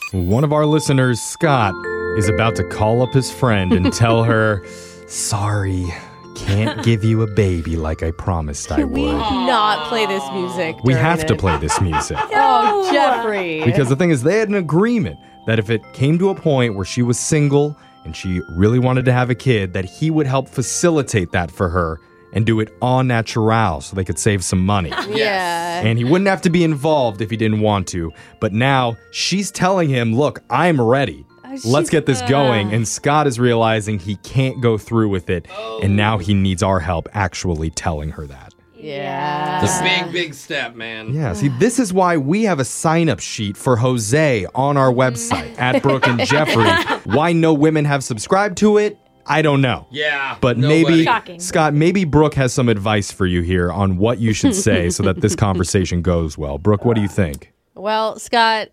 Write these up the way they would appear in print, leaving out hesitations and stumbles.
One of our listeners, Scott, is about to call up his friend and tell her, sorry, can't give you a baby like I promised I Can we would. not play this music? We during have to it? play this music. Oh, Jeffrey. Because the thing is, they had an agreement that if it came to a point where she was single and she really wanted to have a kid, that he would help facilitate that for her and do it en natural so they could save some money. Yeah. And he wouldn't have to be involved if he didn't want to. But now she's telling him, look, I'm ready. Let's get this going. And Scott is realizing he can't go through with it. And now he needs our help actually telling her that. Yeah. It's a big, big step, man. Yeah, see, this is why we have a sign-up sheet for Jose on our website at Brooke and Jeffrey. Why no women have subscribed to it, I don't know. Yeah. But nobody. maybe, Shocking. Scott, maybe Brooke has some advice for you here on what you should say so that this conversation goes well. Brooke, what do you think? Well, Scott,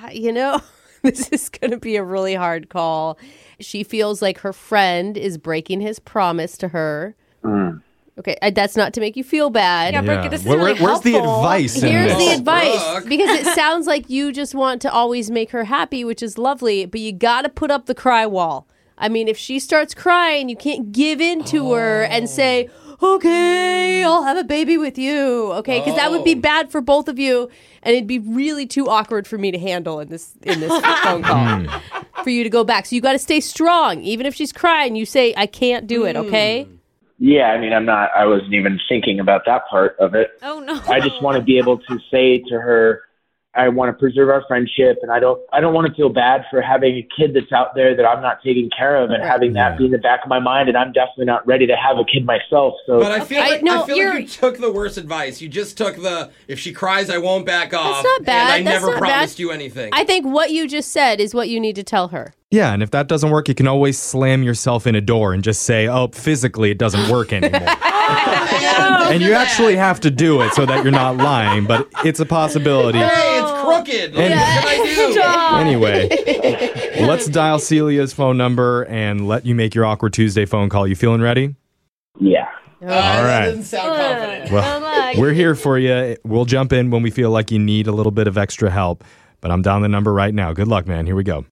this is going to be a really hard call. She feels like her friend is breaking his promise to her. Okay, that's not to make you feel bad. Yeah, Brooke, this is Where- really where's the helpful. advice in Here's this? the advice, Brooke. because it sounds like you just want to always make her happy, which is lovely, but you got to put up the cry wall. I mean, if she starts crying, you can't give in to her and say, okay, I'll have a baby with you. Okay, because that would be bad for both of you, and it'd be really too awkward for me to handle in this phone call for you to go back. So you got to stay strong. Even if she's crying, you say, I can't do it, okay? Yeah, I mean, I wasn't even thinking about that part of it. Oh, no. I just want to be able to say to her, I want to preserve our friendship, and I don't want to feel bad for having a kid that's out there that I'm not taking care of and having that be in the back of my mind, and I'm definitely not ready to have a kid myself. So But I feel like you're- you took the worst advice. You just took if she cries, I won't back off. not bad. And I That's never not promised bad. you anything. I think what you just said is what you need to tell her. Yeah, and if that doesn't work, you can always slam yourself in a door and just say, oh, physically it doesn't work anymore. And you actually have to do it so that you're not lying, but it's a possibility. Hey, it's crooked. What And- can I do? Anyway, let's dial Celia's phone number and let you make your Awkward Tuesday phone call. You feeling ready? yeah. All That right. doesn't sound confident. Well, we're here for you. We'll jump in when we feel like you need a little bit of extra help, but I'm dialing the number right now. Good luck, man. Here we go.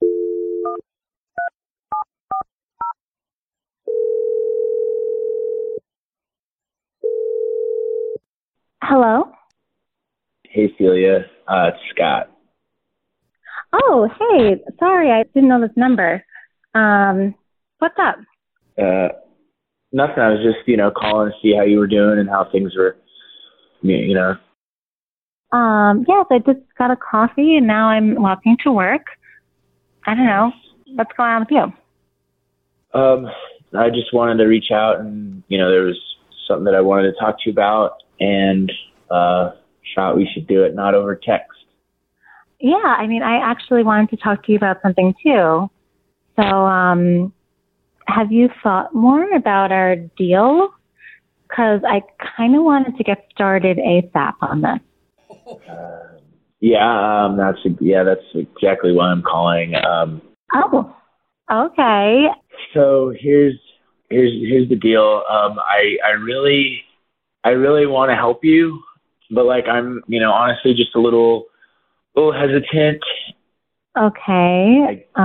Hello? Hey, Celia. It's Scott. Oh, hey. Sorry, I didn't know this number. What's up? Nothing. I was just, calling to see how you were doing and how things were, Yes, I just got a coffee and now I'm walking to work. I don't know. What's going on with you? I just wanted to reach out and, there was something that I wanted to talk to you about and thought we should do it not over text. Yeah, I mean, I actually wanted to talk to you about something too. So, have you thought more about our deal? Because I kind of wanted to get started ASAP on this. That's exactly why I'm calling. Oh, okay. So here's the deal. I really want to help you, but I'm, honestly just a little hesitant. Okay.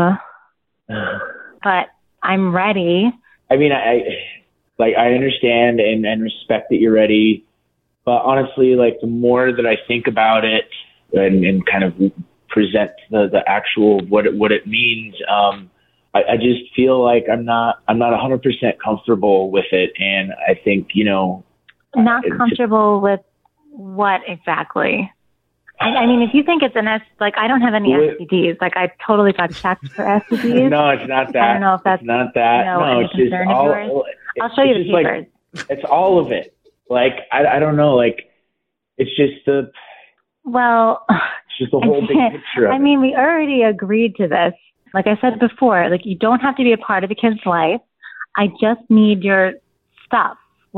But I'm ready. I mean, I understand and respect that you're ready, but honestly, the more that I think about it and kind of present the actual what it means, I just feel like I'm not 100% comfortable with it, and I think Not comfortable with what exactly? I mean, if you think it's I don't have any STDs. I totally got checked for STDs. No, it's not that. I don't know if that's it's not that. no, it's just concern of all. yours. I'll show you the papers. It's all of it. I don't know. It's just the. Well, It's just the whole big picture. I mean, we already agreed to this. Like I said before, you don't have to be a part of a kid's life. I just need your stuff.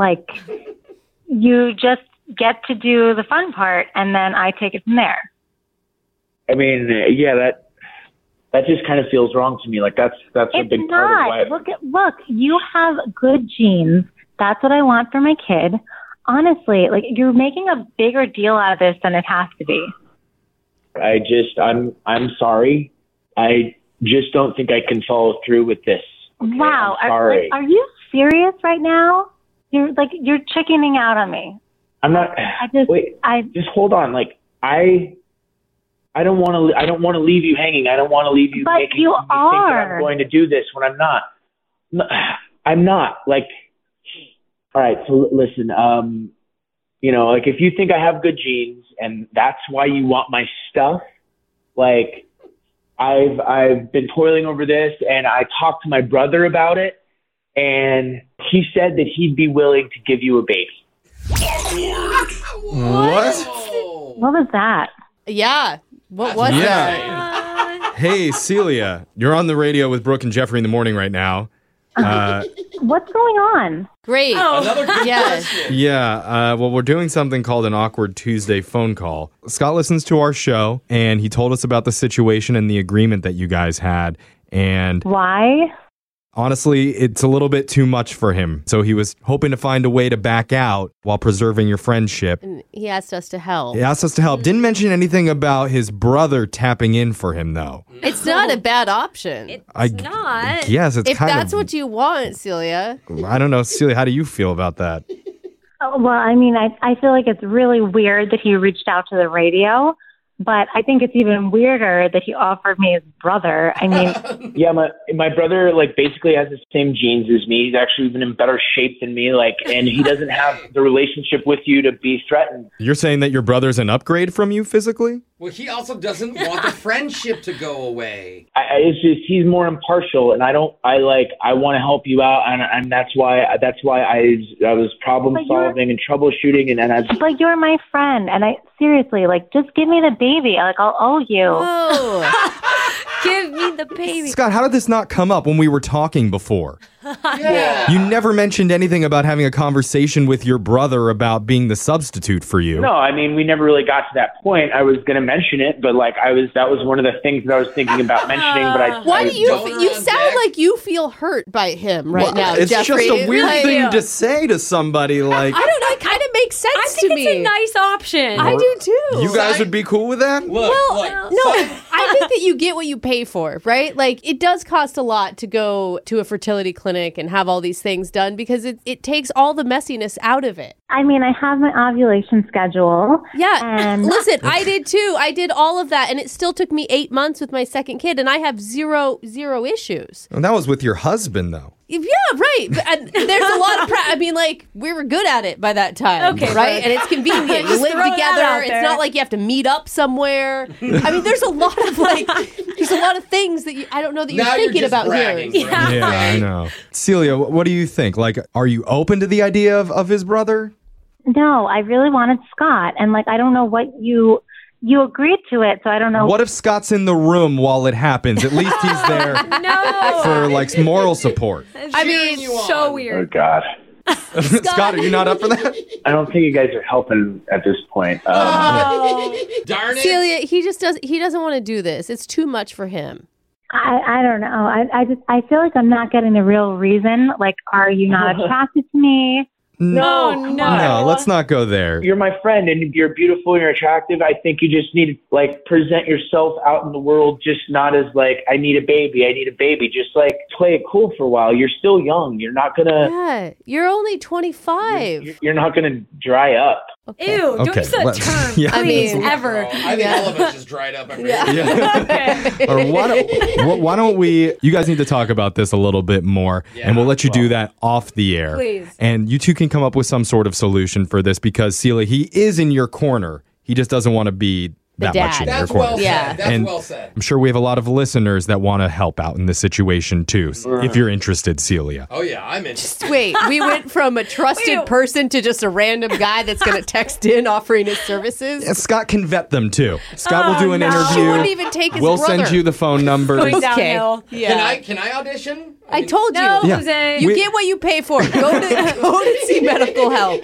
You just get to do the fun part, and then I take it from there. I mean, that just kind of feels wrong to me. That's a It's big part of not. Look, you have good genes. That's what I want for my kid. Honestly, you're making a bigger deal out of this than it has to be. I'm sorry. I just don't think I can follow through with this. Okay? Wow. I'm sorry. Are you serious right now? You're chickening out on me. I'm not. Just hold on. Like I don't want to leave you hanging. I don't want to leave you But making you me think that are. I'm going to do this when I'm not. I'm not. Like, all right. So listen. Like if you think I have good genes and that's why you want my stuff, like I've been toiling over this, and I talked to my brother about it, and he said that he'd be willing to give you a baby. What? What was that? Yeah. What was that? Yeah. Hey, Celia, you're on the radio with Brooke and Jeffrey in the morning right now. What's going on? Great. Another good Yes. question. Yeah, well, we're doing something called an Awkward Tuesday phone call. Scott listens to our show, and he told us about the situation and the agreement that you guys had. And Why? honestly, it's a little bit too much for him. So he was hoping to find a way to back out while preserving your friendship. And he asked us to help. He asked us to help. Didn't mention anything about his brother tapping in for him, though. It's not a bad option. It's I not. Yes, it's If kind that's of. what you want, Celia. I don't know, Celia. How do you feel about that? Oh, well, I mean, I feel like it's really weird that he reached out to the radio, but I think it's even weirder that he offered me his brother. I mean, Yeah, my brother like basically has the same genes as me. He's actually even in better shape than me. Like, and he doesn't have the relationship with you to be threatened. You're saying that your brother's an upgrade from you physically? Well, he also doesn't want the friendship to go away. It's just he's more impartial, and I want to help you out, and that's why I was problem solving and troubleshooting, and I. but you're my friend, and I seriously, like, just give me the baby. Like, I'll owe you. Oh. Give me the baby. Scott, how did this not come up when we were talking before? Yeah. You never mentioned anything about having a conversation with your brother about being the substitute for you. No, I mean we never really got to that point. I was going to mention it, but that was one of the things that I was thinking about mentioning. But Why do you Donor on sound deck. like you feel hurt by him right now, It's Jeffrey? just a weird Like, thing to say to somebody. Like, I don't know. It kind of makes sense I think to me. it's a nice option. I do too. you guys would be cool with that? Look, No, I think that you get what you pay for, right? Like, it does cost a lot to go to a fertility clinic and have all these things done because it takes all the messiness out of it. I mean, I have my ovulation schedule. Yeah. And Listen, I did too. I did all of that, and it still took me 8 months with my second kid, and I have zero issues. And that was with your husband, though. Yeah, right. But there's a lot of I mean, like, we were good at it by that time. Okay, right? but- And it's convenient. You Just live throw that together. out It's there. not like you have to meet up somewhere. I mean, there's a lot of things that I don't know that you're now you're thinking just about bragging, here. Brooke. Yeah, I know. Celia, what do you think? Like, are you open to the idea of his brother? no, I really wanted Scott, and like, I don't know what you agreed to it, so I don't know. What if Scott's in the room while it happens? At least he's there No. for, like, moral support. I Cheering mean, you on. so Oh weird. God, Scott, are you not up for that? I don't think you guys are helping at this point. Oh. Darn it. Celia, he doesn't want to do this. It's too much for him. I don't know. I feel like I'm not getting the real reason. Like, are you not attracted to me? No, No, let's not go there. You're my friend, and you're beautiful and you're attractive. I think you just need to like present yourself out in the world, just not as like I need a baby. Just like play it cool for a while. You're still young. You're not gonna. Yeah, you're only 25. You're not gonna dry up. Ew, don't Okay, use that let's- term. yeah. I Please, mean- ever. I think all of us just dried up after Or why don't we, you guys need to talk about this a little bit more, and we'll let you do that off the air. Please. And you two can come up with some sort of solution for this because, Celia, he is in your corner. He just doesn't want to be that dad. much in That's your corner. well Yeah. said. That's And well said. I'm sure we have a lot of listeners that want to help out in this situation too, if you're interested, Celia. Oh yeah, I'm interested. Wait, we went from a trusted Wait. person to just a random guy that's going to text in offering his services. And Scott can vet them too. Scott will do an no. She interview. wouldn't even take his We'll brother. send you the phone numbers. Going Okay. downhill. Yeah. Can I audition? I told you. No, Yeah. Jose. You We- get what you pay for. Go to see medical help.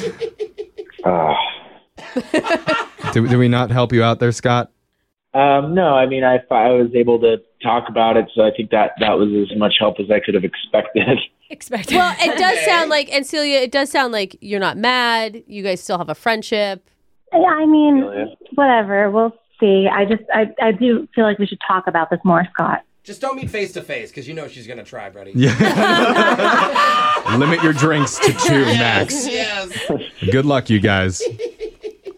Did we not help you out there, Scott? No, I mean I was able to talk about it, so I think that was as much help as I could have expected. Expected. Well, it does sound like, and Celia, it does sound like you're not mad. You guys still have a friendship. I mean, Yeah. whatever. We'll see. I do feel like we should talk about this more, Scott. Just don't meet face to face, because you know she's gonna try, buddy. Yeah. Limit your drinks to 2 max. Yes. Good luck, you guys.